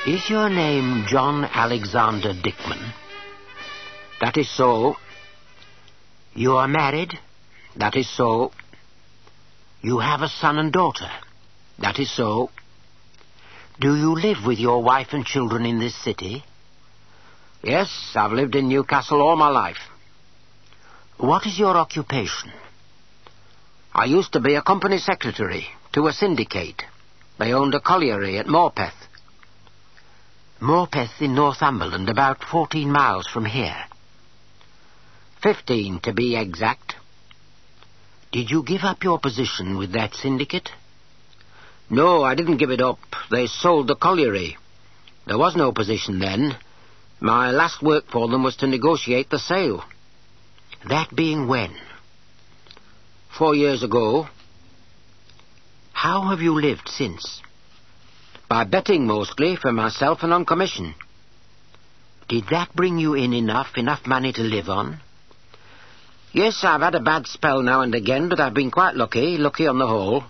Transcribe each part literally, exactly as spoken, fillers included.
Is your name John Alexander Dickman? That is so. You are married? That is so. You have a son and daughter? That is so. Do you live with your wife and children in this city? Yes, I've lived in Newcastle all my life. What is your occupation? I used to be a company secretary to a syndicate. They owned a colliery at Morpeth. Morpeth in Northumberland, about fourteen miles from here. Fifteen, to be exact. Did you give up your position with that syndicate? No, I didn't give it up. They sold the colliery. There was no position then. My last work for them was to negotiate the sale. That being when? Four years ago. How have you lived since? By betting mostly, for myself and on commission. Did that bring you in enough, enough money to live on? Yes, I've had a bad spell now and again, but I've been quite lucky, lucky on the whole.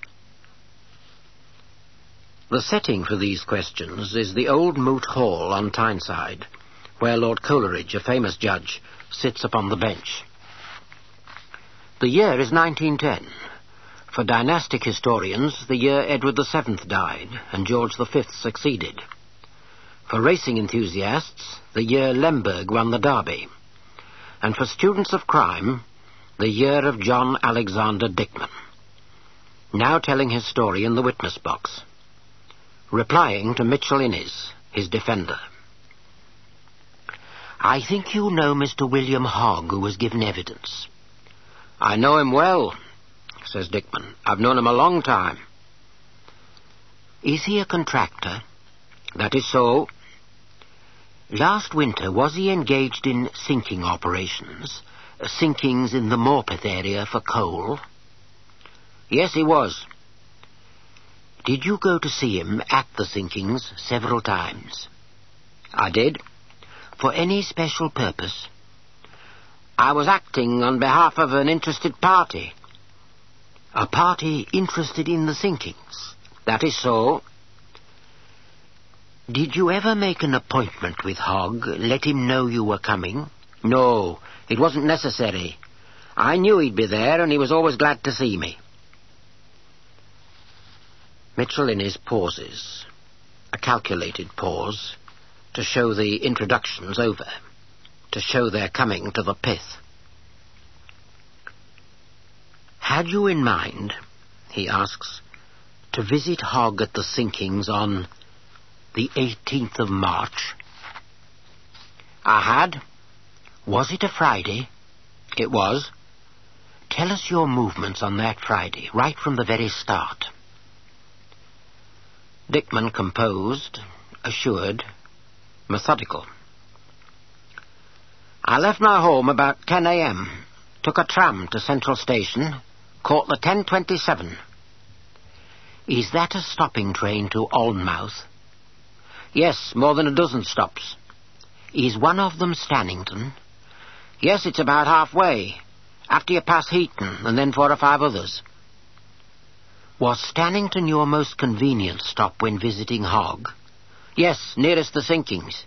The setting for these questions is the old Moot Hall on Tyneside, where Lord Coleridge, a famous judge, sits upon the bench. The year is nineteen ten. For dynastic historians, the year Edward the Seventh died and George the Fifth succeeded. For racing enthusiasts, the year Lemberg won the Derby. And for students of crime, the year of John Alexander Dickman. Now telling his story in the witness box. Replying to Mitchell Innes, his defender. I think you know Mister William Hogg, who was given evidence. I know him well, says Dickman. I've known him a long time. Is he a contractor? That is so. Last winter, was he engaged in sinking operations? Uh, sinkings in the Morpeth area for coal? Yes, he was. Did you go to see him at the sinkings several times? I did. For any special purpose? I was acting on behalf of an interested party. A party interested in the sinkings? That is so. Did you ever make an appointment with Hogg, let him know you were coming? No, it wasn't necessary. I knew he'd be there, and he was always glad to see me. Mitchell Innes pauses, a calculated pause, to show the introductions over, to show their coming to the pith. Had you in mind, he asks, to visit Hogg at the sinkings on the eighteenth of March? I had. Was it a Friday? It was. Tell us your movements on that Friday, right from the very start. Dickman composed, assured, methodical. I left my home about ten a.m., took a tram to Central Station, caught the ten twenty-seven. Is that a stopping train to Alnmouth? Yes, more than a dozen stops. Is one of them Stannington? Yes, it's about halfway, after you pass Heaton, and then four or five others. Was Stannington your most convenient stop when visiting Hogg? Yes, nearest the sinkings.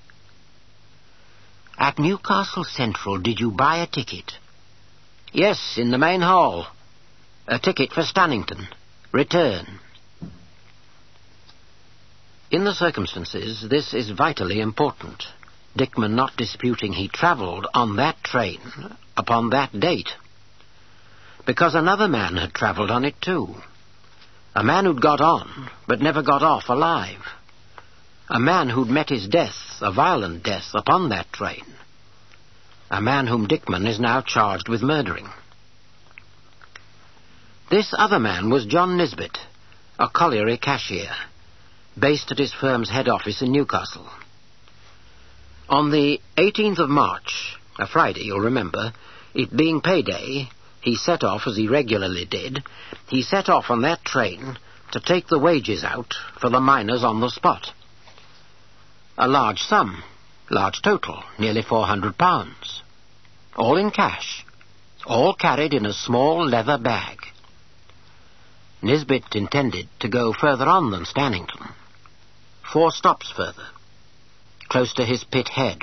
At Newcastle Central, did you buy a ticket? Yes, in the main hall. A ticket for Stannington. Return. In the circumstances, this is vitally important. Dickman not disputing he travelled on that train upon that date. Because another man had travelled on it too. A man who'd got on, but never got off alive. A man who'd met his death, a violent death, upon that train. A man whom Dickman is now charged with murdering. This other man was John Nisbet, a colliery cashier, based at his firm's head office in Newcastle. On the eighteenth of March, a Friday, you'll remember, it being payday, he set off, as he regularly did, he set off on that train to take the wages out for the miners on the spot. A large sum, large total, nearly four hundred pounds. All in cash, all carried in a small leather bag. Nisbet intended to go further on than Stannington. Four stops further, close to his pit head.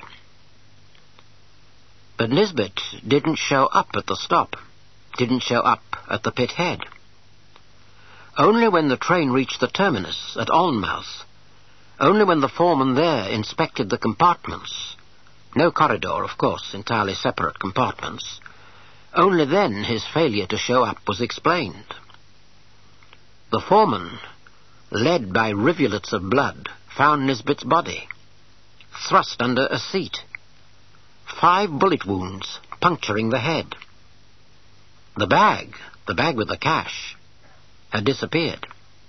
But Nisbet didn't show up at the stop, didn't show up at the pit head. Only when the train reached the terminus at Alnmouth, only when the foreman there inspected the compartments, no corridor, of course, entirely separate compartments, only then his failure to show up was explained. The foreman, led by rivulets of blood, found Nisbet's body, thrust under a seat, five bullet wounds puncturing the head. The bag, the bag with the cash, had disappeared.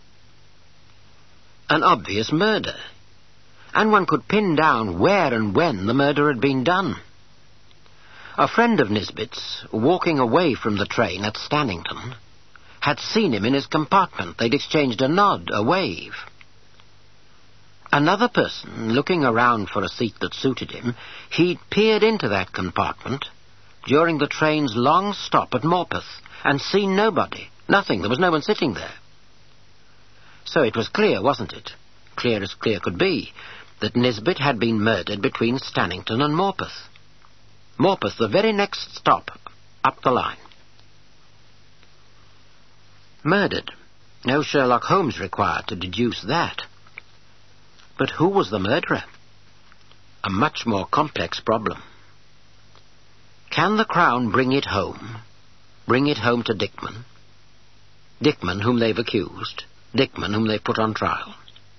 An obvious murder, and one could pin down where and when the murder had been done. A friend of Nisbet's, walking away from the train at Stannington, had seen him in his compartment. They'd exchanged a nod, a wave. Another person, looking around for a seat that suited him, he'd peered into that compartment during the train's long stop at Morpeth and seen nobody, nothing, there was no one sitting there. So it was clear, wasn't it? Clear as clear could be, that Nisbet had been murdered between Stannington and Morpeth. Morpeth, the very next stop up the line. Murdered. No Sherlock Holmes required to deduce that. But who was the murderer? A much more complex problem. Can the Crown bring it home? Bring it home to Dickman? Dickman, whom they've accused. Dickman, whom they've put on trial.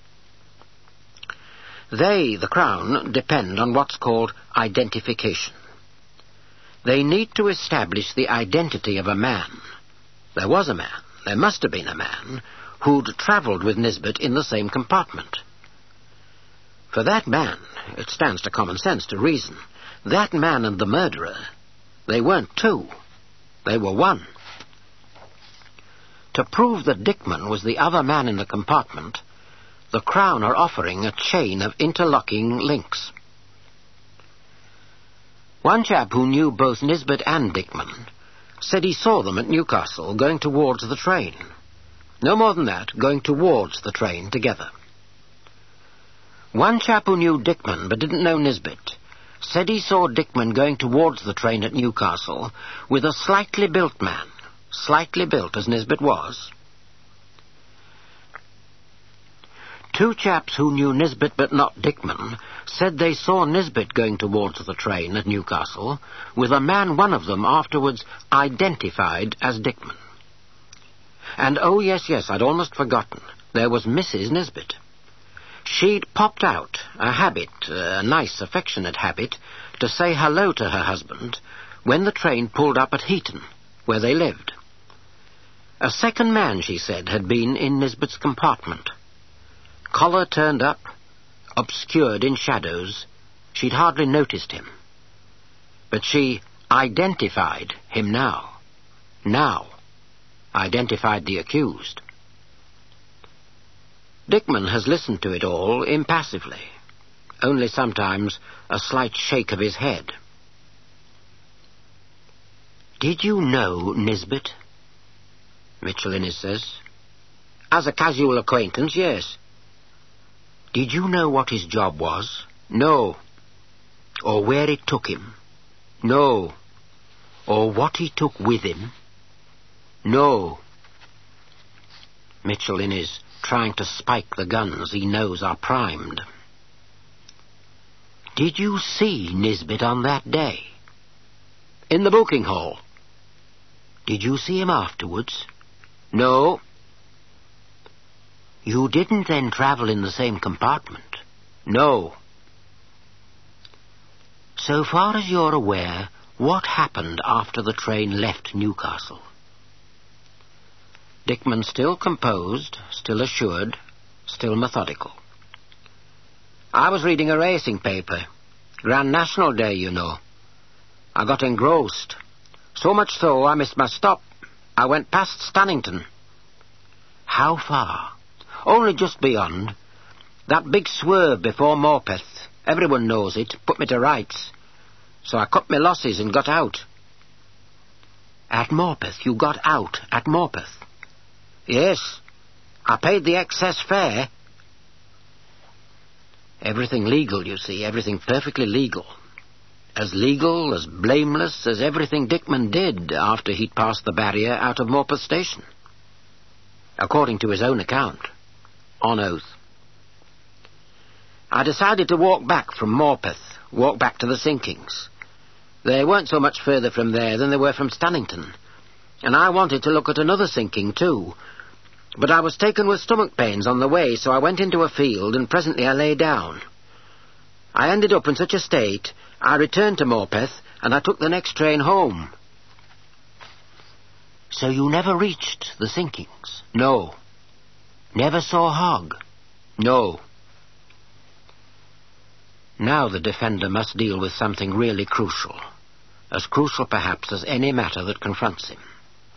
They, the Crown, depend on what's called identification. They need to establish the identity of a man. There was a man, there must have been a man, who'd travelled with Nisbet in the same compartment. For that man, it stands to common sense, to reason, that man and the murderer, they weren't two, they were one. To prove that Dickman was the other man in the compartment, the Crown are offering a chain of interlocking links. One chap who knew both Nisbet and Dickman said he saw them at Newcastle going towards the train. No more than that, going towards the train together. One chap who knew Dickman but didn't know Nisbet said he saw Dickman going towards the train at Newcastle with a slightly built man, slightly built as Nisbet was. Two chaps who knew Nisbet but not Dickman said they saw Nisbet going towards the train at Newcastle with a man one of them afterwards identified as Dickman. And oh yes, yes, I'd almost forgotten, there was Missus Nisbet. She'd popped out, a habit, a nice affectionate habit, to say hello to her husband when the train pulled up at Heaton, where they lived. A second man, she said, had been in Nisbet's compartment. Collar turned up, obscured in shadows, she'd hardly noticed him. But she identified him now. Now. Identified the accused. Dickman has listened to it all impassively, only sometimes a slight shake of his head. "Did you know Nisbet?" Mitchell Innes says. "As a casual acquaintance, yes." "Did you know what his job was?" "No." "Or where it took him?" "No." "Or what he took with him?" "No." Mitchell Innes trying to spike the guns he knows are primed. "Did you see Nisbet on that day?" "In the booking hall." "Did you see him afterwards?" "No." "You didn't then travel in the same compartment?" "No." "So far as you're aware, what happened after the train left Newcastle?" Dickman still composed, still assured, still methodical. "I was reading a racing paper. Grand National Day, you know. I got engrossed. So much so I missed my stop. I went past Stannington." "How far?" "Only just beyond. That big swerve before Morpeth. Everyone knows it. Put me to rights. So I cut my losses and got out." "At Morpeth? You got out at Morpeth?" "Yes. I paid the excess fare." Everything legal, you see, everything perfectly legal. As legal, as blameless as everything Dickman did after he'd passed the barrier out of Morpeth Station. According to his own account, on oath. I decided to walk back from Morpeth, walk back to the Sinkings. They weren't so much further from there than they were from Stannington, and I wanted to look at another sinking too. But I was taken with stomach pains on the way, so I went into a field, and presently I lay down. I ended up in such a state, I returned to Morpeth, and I took the next train home. So you never reached the Sinkings? No. Never saw Hogg? No. Now the defender must deal with something really crucial, as crucial perhaps as any matter that confronts him.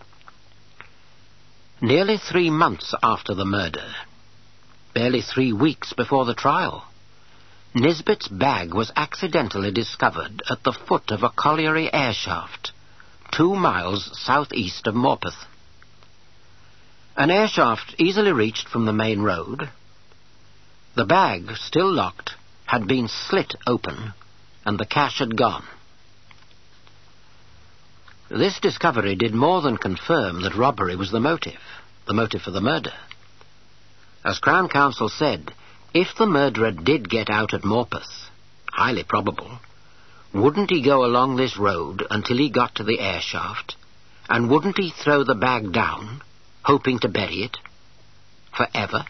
Nearly three months after the murder, barely three weeks before the trial, Nisbet's bag was accidentally discovered at the foot of a colliery air shaft, two miles southeast of Morpeth. An air shaft easily reached from the main road. The bag, still locked, had been slit open, and the cash had gone. This discovery did more than confirm that robbery was the motive, the motive for the murder. As Crown Counsel said, if the murderer did get out at Morpeth, highly probable, wouldn't he go along this road until he got to the air shaft, and wouldn't he throw the bag down, hoping to bury it, forever?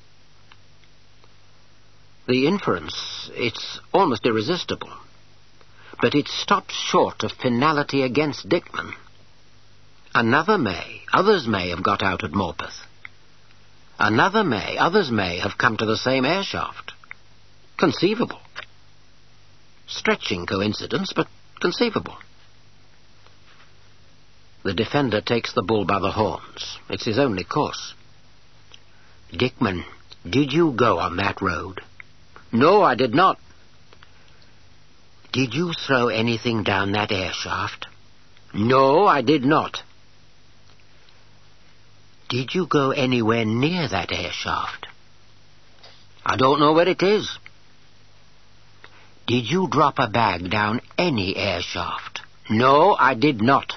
The inference, it's almost irresistible, but it stops short of finality against Dickman. Another may, others may have got out at Morpeth. Another may, others may have come to the same air shaft. Conceivable. Stretching coincidence, but conceivable. The defender takes the bull by the horns. It's his only course. Dickman, did you go on that road? No, I did not. Did you throw anything down that air shaft? No, I did not. Did you go anywhere near that air shaft? I don't know where it is. Did you drop a bag down any air shaft? No, I did not.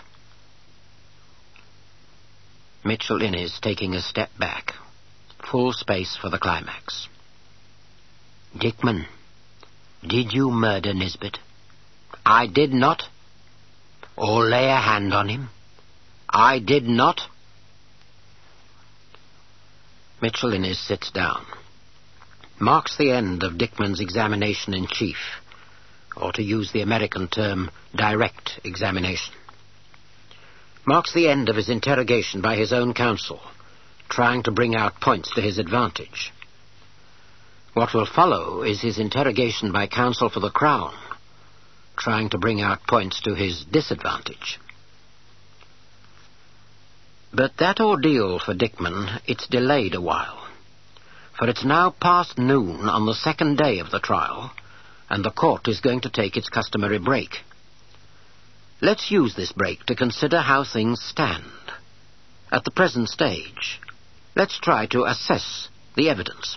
Mitchell Innes taking a step back. Full space for the climax. Dickman, did you murder Nisbet? I did not. Or lay a hand on him? I did not. Mitchell Innes sits down. Marks the end of Dickman's examination in chief, or to use the American term, direct examination. Marks the end of his interrogation by his own counsel, trying to bring out points to his advantage. What will follow is his interrogation by counsel for the Crown, trying to bring out points to his disadvantage. But that ordeal for Dickman, it's delayed a while, for it's now past noon on the second day of the trial, and the court is going to take its customary break. Let's use this break to consider how things stand. At the present stage, let's try to assess the evidence.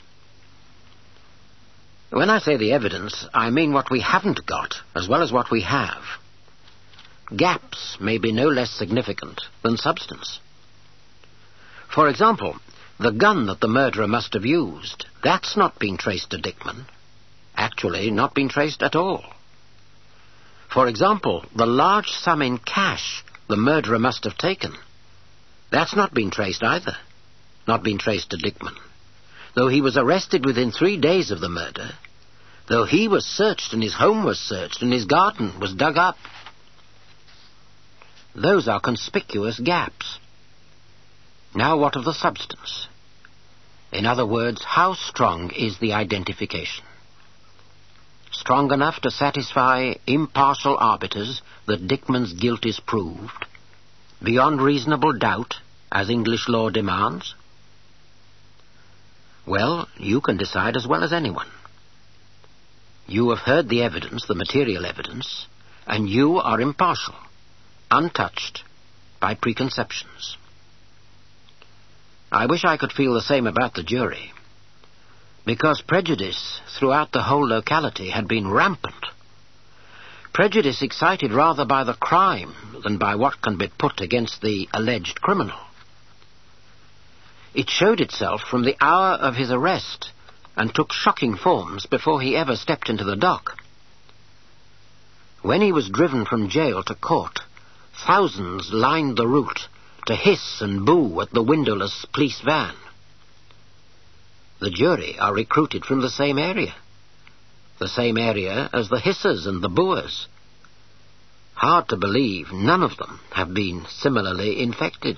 When I say the evidence, I mean what we haven't got, as well as what we have. Gaps may be no less significant than substance. For example, the gun that the murderer must have used, that's not been traced to Dickman. Actually, not been traced at all. For example, the large sum in cash the murderer must have taken, that's not been traced either. Not been traced to Dickman. Though he was arrested within three days of the murder, though he was searched and his home was searched and his garden was dug up. Those are conspicuous gaps. Now what of the substance? In other words, how strong is the identification? Strong enough to satisfy impartial arbiters that Dickman's guilt is proved, beyond reasonable doubt, as English law demands? Well, you can decide as well as anyone. You have heard the evidence, the material evidence, and you are impartial, untouched by preconceptions. I wish I could feel the same about the jury. because prejudice throughout the whole locality had been rampant. Prejudice excited rather by the crime than by what can be put against the alleged criminal. It showed itself from the hour of his arrest and took shocking forms before he ever stepped into the dock. When he was driven from jail to court, thousands lined the route to hiss and boo at the windowless police van. The jury are recruited from the same area, the same area as the hissers and the booers. Hard to believe none of them have been similarly infected.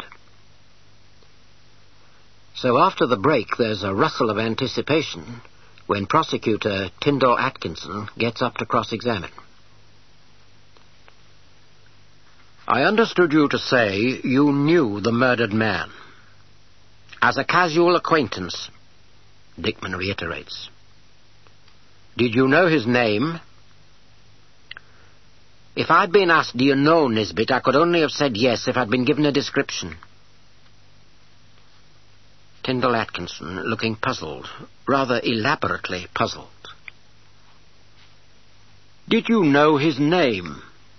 So after the break there's a rustle of anticipation when Prosecutor Tyndall Atkinson gets up to cross-examine. I understood you to say you knew the murdered man. As a casual acquaintance, Dickman reiterates. Did you know his name? If I'd been asked, do you know Nisbet, I could only have said yes if I'd been given a description. Tyndall Atkinson, looking puzzled, rather elaborately puzzled. Did you know his name?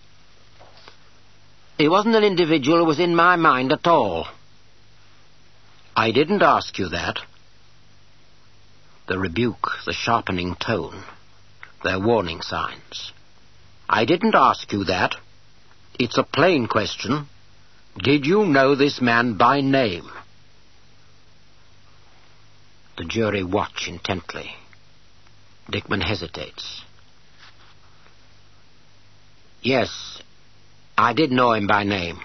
He wasn't an individual who was in my mind at all. I didn't ask you that. The rebuke, the sharpening tone, their warning signs. I didn't ask you that. It's a plain question. Did you know this man by name? The jury watch intently. Dickman hesitates. Yes, I did know him by name.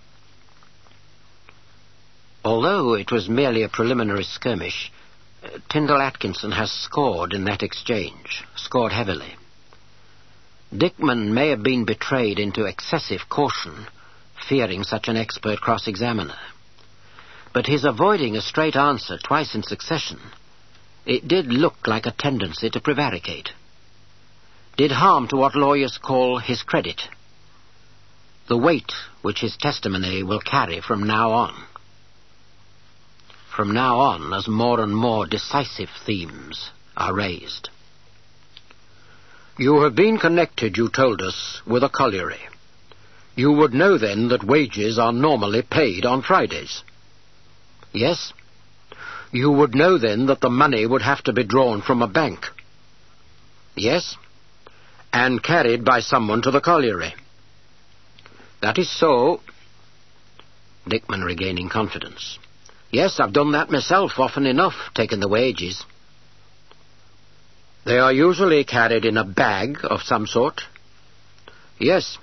Although it was merely a preliminary skirmish, uh, Tyndall Atkinson has scored in that exchange, scored heavily. Dickman may have been betrayed into excessive caution, fearing such an expert cross-examiner. But his avoiding a straight answer twice in succession, it did look like a tendency to prevaricate. Did harm to what lawyers call his credit. The weight which his testimony will carry from now on. From now on, as more and more decisive themes are raised. You have been connected, you told us, with a colliery. You would know then that wages are normally paid on Fridays. Yes? You would know then that the money would have to be drawn from a bank. Yes? And carried by someone to the colliery. That is so. Dickman regaining confidence. Yes, I've done that myself often enough, taken the wages. They are usually carried in a bag of some sort. Yes.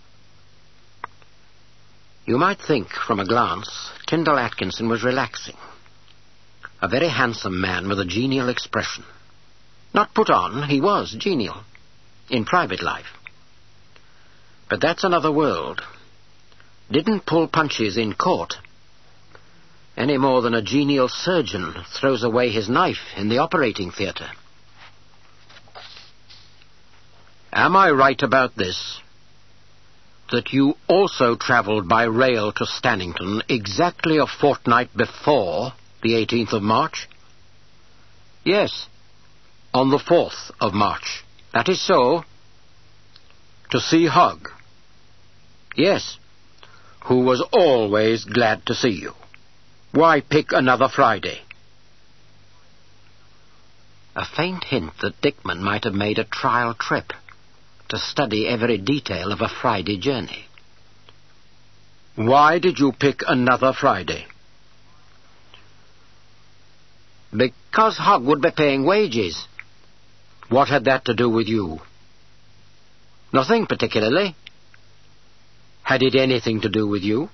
You might think, from a glance, Tyndall Atkinson was relaxing. A very handsome man with a genial expression. Not put on, he was genial. In private life. But that's another world. Didn't pull punches in court. Any more than a genial surgeon throws away his knife in the operating theatre. Am I right about this? That you also travelled by rail to Stannington exactly a fortnight before the eighteenth of March? Yes, on the fourth of March. That is so. To see Hogg? Yes, who was always glad to see you. Why pick another Friday? A faint hint that Dickman might have made a trial trip to study every detail of a Friday journey. Why did you pick another Friday? Because Hogg would be paying wages. What had that to do with you? Nothing particularly. Had it anything to do with you?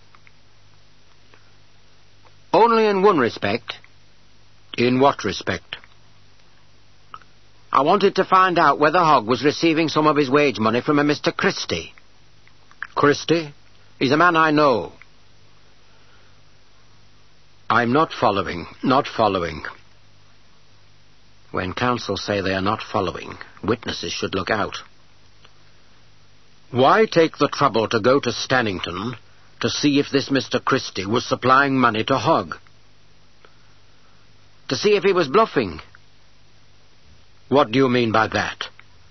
Only in one respect. In what respect? I wanted to find out whether Hogg was receiving some of his wage money from a Mister Christie. Christie? He's a man I know. I'm not following, not following. When counsel say they are not following, witnesses should look out. Why take the trouble to go to Stannington to see if this Mister Christie was supplying money to Hogg? To see if he was bluffing? What do you mean by that?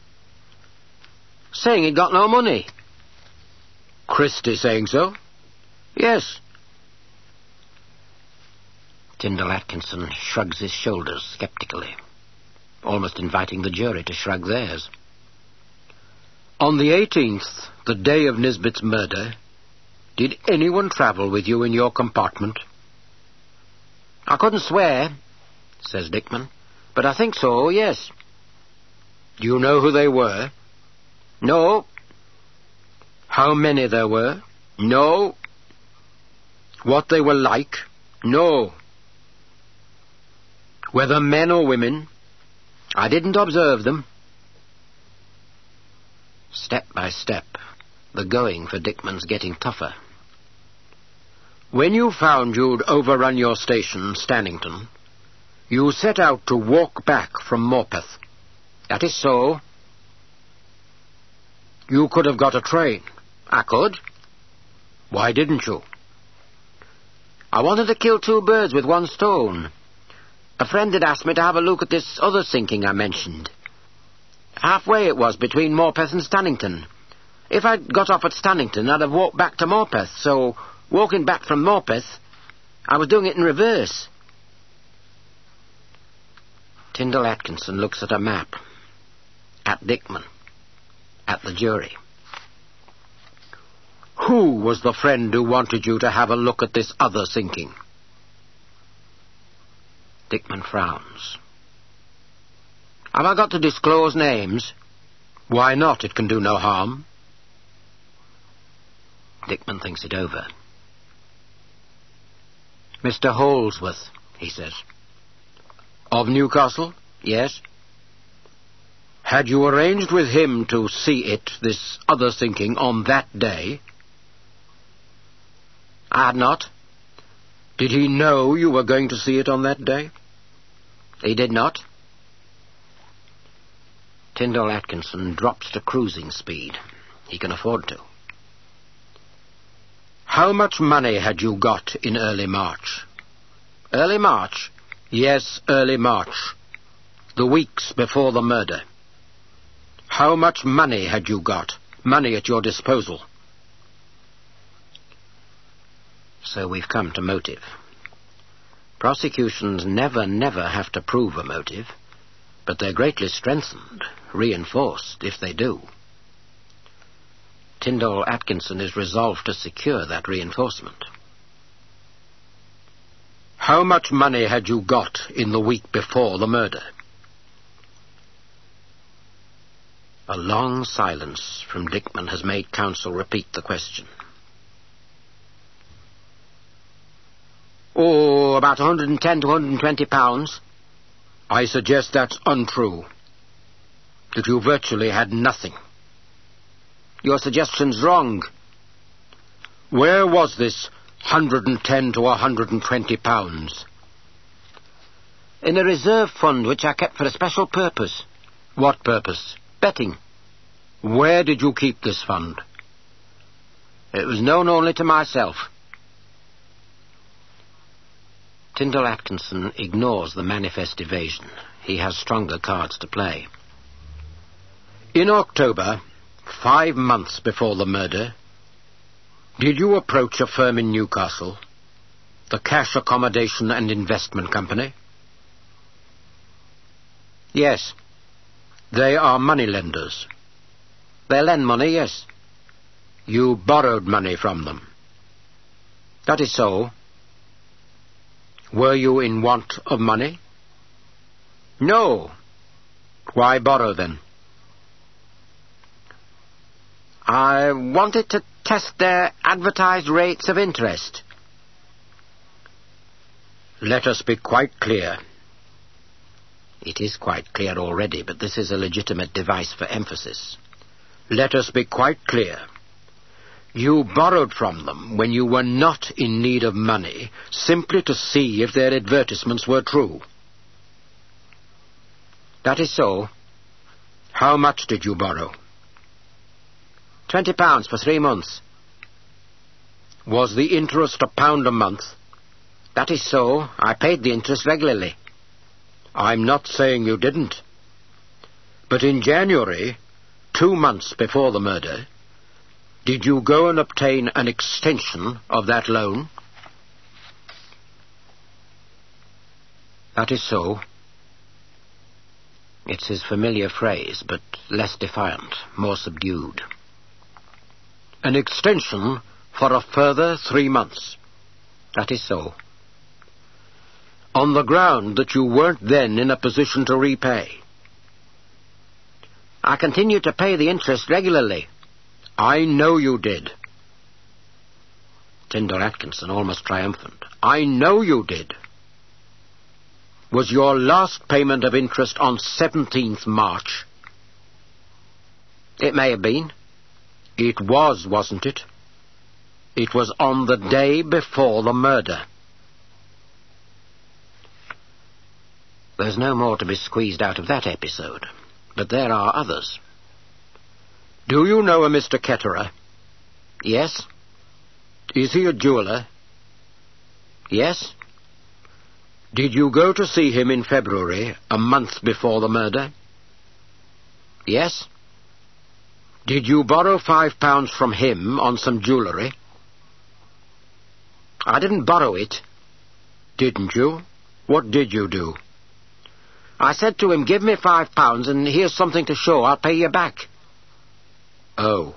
Saying he'd got no money. Christie saying so? Yes. Tyndall Atkinson shrugs his shoulders sceptically, almost inviting the jury to shrug theirs. On the eighteenth, the day of Nisbet's murder, did anyone travel with you in your compartment? I couldn't swear, says Dickman, but I think so, yes. Do you know who they were? No. How many there were? No. What they were like? No. Whether men or women? I didn't observe them. Step by step, the going for Dickman's getting tougher. When you found you'd overrun your station, Stannington, you set out to walk back from Morpeth. That is so. You could have got a train. I could. Why didn't you? I wanted to kill two birds with one stone. A friend had asked me to have a look at this other sinking I mentioned. Halfway it was between Morpeth and Stannington. If I'd got off at Stannington, I'd have walked back to Morpeth, so walking back from Morpeth, I was doing it in reverse. Tyndall Atkinson looks at a map, at Dickman, at the jury. Who was the friend who wanted you to have a look at this other sinking? Dickman frowns. Have I got to disclose names? Why not? It can do no harm. Dickman thinks it over. Mister Holsworth, he says. Of Newcastle? Yes. Had you arranged with him to see it, this other sinking, on that day? I had not. Did he know you were going to see it on that day? He did not. Tyndall Atkinson drops to cruising speed. He can afford to. How much money had you got in early March? Early March? Yes, early March. The weeks before the murder. How much money had you got? Money at your disposal. So we've come to motive. Prosecutions never, never have to prove a motive, but they're greatly strengthened, reinforced, if they do. Tyndall Atkinson is resolved to secure that reinforcement. How much money had you got in the week before the murder? A long silence from Dickman has made counsel repeat the question. Oh, about one hundred and ten to one hundred and twenty pounds. I suggest that's untrue. That you virtually had nothing. Your suggestion's wrong. Where was this one hundred and ten to one hundred and twenty pounds? In a reserve fund which I kept for a special purpose. What purpose? Betting. Where did you keep this fund? It was known only to myself. Tyndall Atkinson ignores the manifest evasion. He has stronger cards to play. In October, five months before the murder, did you approach a firm in Newcastle, the Cash Accommodation and Investment Company? Yes. They are moneylenders. They lend money, yes. You borrowed money from them. That is so. Were you in want of money? No. Why borrow then? I wanted to test their advertised rates of interest. Let us be quite clear. It is quite clear already, but this is a legitimate device for emphasis. Let us be quite clear. You borrowed from them when you were not in need of money, simply to see if their advertisements were true. That is so. How much did you borrow? Twenty pounds for three months. Was the interest a pound a month? That is so. I paid the interest regularly. I'm not saying you didn't. But in January, two months before the murder, did you go and obtain an extension of that loan? That is so. It's his familiar phrase, but less defiant, more subdued. An extension for a further three months. That is so. On the ground that you weren't then in a position to repay. I continued to pay the interest regularly. I know you did. Tyndall Atkinson, almost triumphant. I know you did. Was your last payment of interest on seventeenth March? It may have been. It was, wasn't it? It was on the day before the murder. There's no more to be squeezed out of that episode, but there are others. Do you know a Mister Ketterer? Yes. Is he a jeweller? Yes. Did you go to see him in February, a month before the murder? Yes. Did you borrow five pounds from him on some jewellery? I didn't borrow it. Didn't you? What did you do? I said to him, give me five pounds and here's something to show, I'll pay you back. Oh.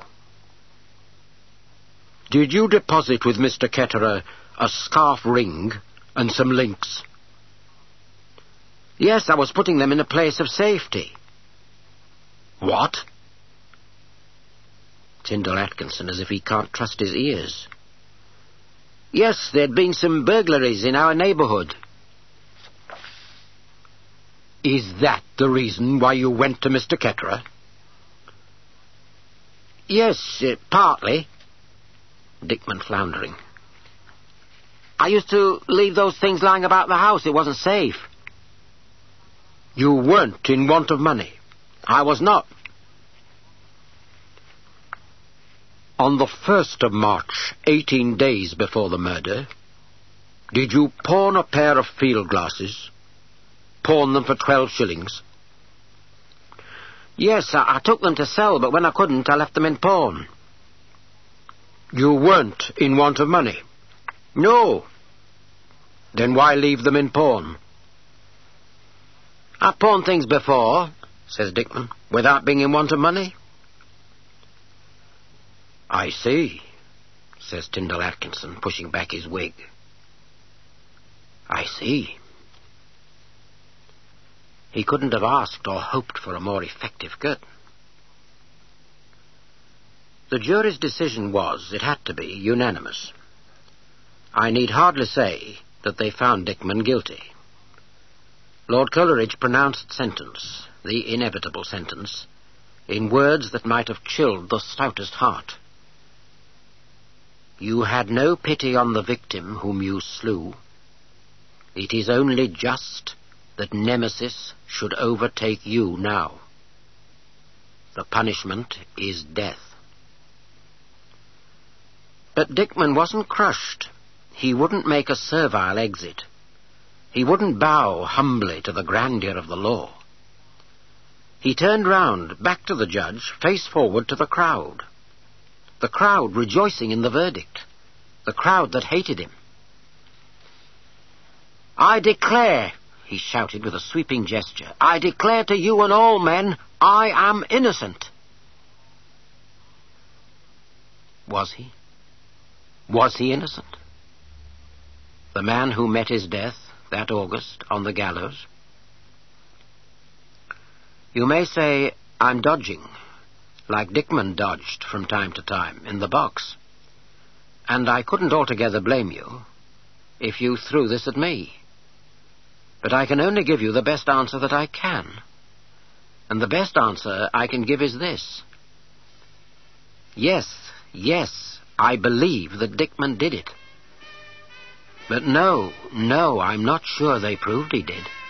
Did you deposit with Mister Ketterer a scarf ring and some links? Yes, I was putting them in a place of safety. What? Tyndall Atkinson, as if he can't trust his ears. Yes, there'd been some burglaries in our neighbourhood. Is that the reason why you went to Mister Ketterer? Yes, uh, partly. Dickman floundering. I used to leave those things lying about the house. It wasn't safe. You weren't in want of money? I was not. On the first of March, eighteen days before the murder, did you pawn a pair of field glasses? Pawn them for twelve shillings? Yes, I, I took them to sell, but when I couldn't, I left them in pawn. You weren't in want of money? No. Then why leave them in pawn? I've pawned things before, says Dickman, without being in want of money. I see, says Tyndall Atkinson, pushing back his wig. I see. He couldn't have asked or hoped for a more effective curtain. The jury's decision was, it had to be, unanimous. I need hardly say that they found Dickman guilty. Lord Coleridge pronounced sentence, the inevitable sentence, in words that might have chilled the stoutest heart. You had no pity on the victim whom you slew. It is only just that Nemesis should overtake you now. The punishment is death. But Dickman wasn't crushed. He wouldn't make a servile exit. He wouldn't bow humbly to the grandeur of the law. He turned round, back to the judge, face forward to the crowd. The crowd rejoicing in the verdict. The crowd that hated him. I declare, he shouted with a sweeping gesture, I declare to you and all men, I am innocent. Was he? Was he innocent? The man who met his death that August on the gallows? You may say I'm dodging, like Dickman dodged from time to time in the box. And I couldn't altogether blame you if you threw this at me. But I can only give you the best answer that I can. And the best answer I can give is this. Yes, yes, I believe that Dickman did it. But no, no, I'm not sure they proved he did.